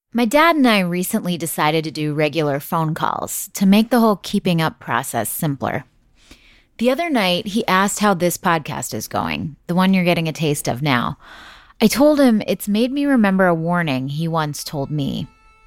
My dad and I recently decided to do regular phone calls to make the whole keeping up process simpler. The other night, he asked how this podcast is going, the one you're getting a taste of now. I told him it's made me remember a warning he once told me.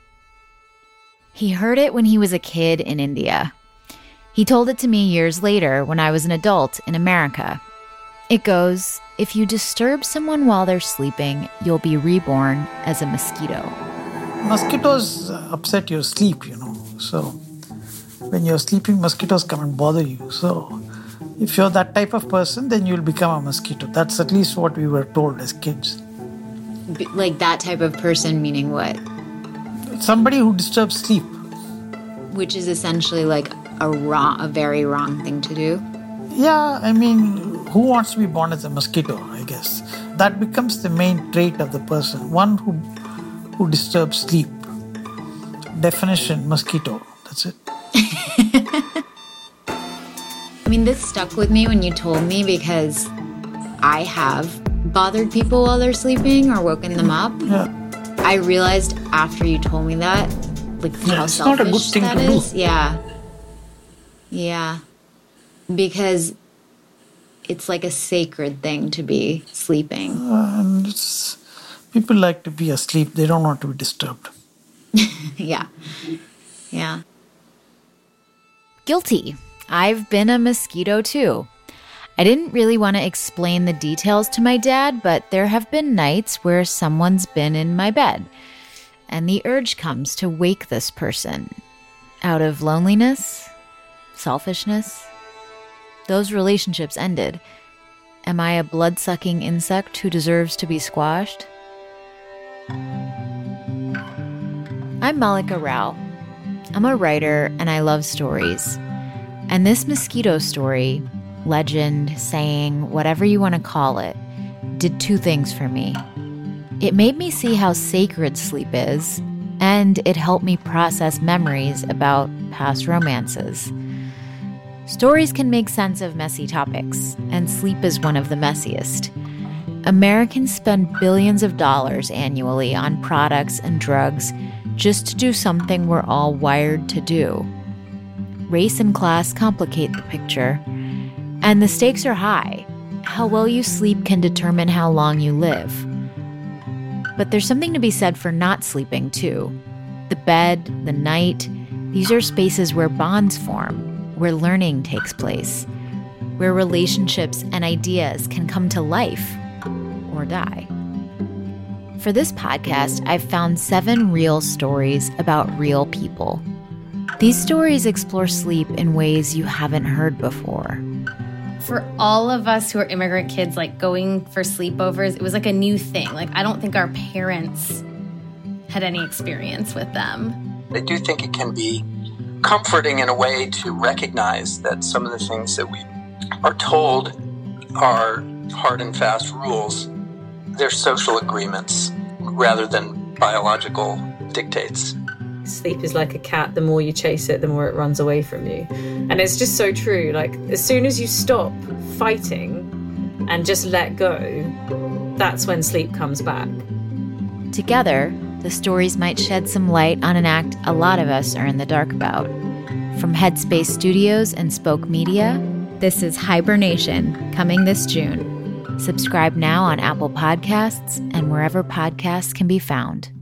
He heard it when he was a kid in India. He told it to me years later when I was an adult in America. It goes, if you disturb someone while they're sleeping, you'll be reborn as a mosquito. Mosquitoes upset your sleep, So when you're sleeping, mosquitoes come and bother you. So if you're that type of person, then you'll become a mosquito. That's at least what we were told as kids. Like that type of person, meaning what? Somebody who disturbs sleep. Which is essentially like a very wrong thing to do? Yeah, who wants to be born as a mosquito, I guess? That becomes the main trait of the person. One who disturbs sleep. Definition, mosquito. That's it. This stuck with me when you told me because I have bothered people while they're sleeping or woken them up. Yeah. I realized after you told me that, how it's selfish not a good thing that to is. do. Yeah. Because it's like a sacred thing to be sleeping. People like to be asleep. They don't want to be disturbed. Yeah. Guilty. I've been a mosquito too. I didn't really want to explain the details to my dad, but there have been nights where someone's been in my bed, and the urge comes to wake this person. Out of loneliness, selfishness. Those relationships ended. Am I a blood-sucking insect who deserves to be squashed? I'm Malika Rao. I'm a writer and I love stories. And this mosquito story, legend, saying, whatever you want to call it, did two things for me. It made me see how sacred sleep is, and it helped me process memories about past romances. Stories can make sense of messy topics, and sleep is one of the messiest. Americans spend billions of dollars annually on products and drugs just to do something we're all wired to do. Race and class complicate the picture, and the stakes are high. How well you sleep can determine how long you live. But there's something to be said for not sleeping, too. The bed, the night, these are spaces where bonds form, where learning takes place, where relationships and ideas can come to life or die. For this podcast, I've found 7 real stories about real people. These stories explore sleep in ways you haven't heard before. For all of us who are immigrant kids, going for sleepovers, it was a new thing. I don't think our parents had any experience with them. I do think it can be comforting in a way to recognize that some of the things that we are told are hard and fast rules. They're social agreements rather than biological dictates. Sleep is like a cat. The more you chase it, the more it runs away from you. And it's just so true. As soon as you stop fighting and just let go, that's when sleep comes back. Together, the stories might shed some light on an act a lot of us are in the dark about. From Headspace Studios and Spoke Media, this is Hibernation, coming this June. Subscribe now on Apple Podcasts and wherever podcasts can be found.